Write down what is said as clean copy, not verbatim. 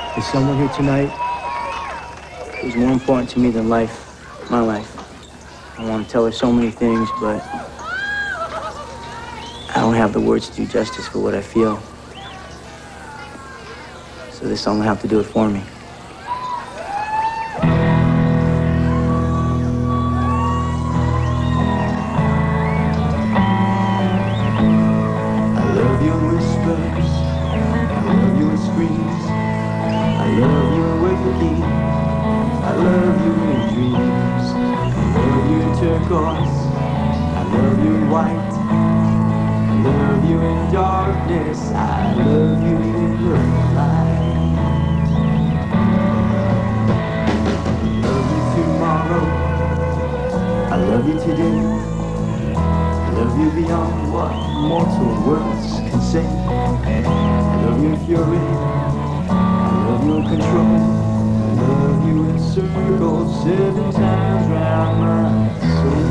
There's someone here tonight who's more important to me than life, my life. I want to tell her so many things, but I don't have the words to do justice for what I feel. So this song will have to do it for me. I love your whispers, I love your screams, I love your waking, I love you in dreams, I love you in turquoise, I love you in white, I love you in darkness, I love you in the light. I love you tomorrow, I love you today, I love you beyond what mortal words can say. I love your fury, I love your control, I love you in circles 7 times round my soul.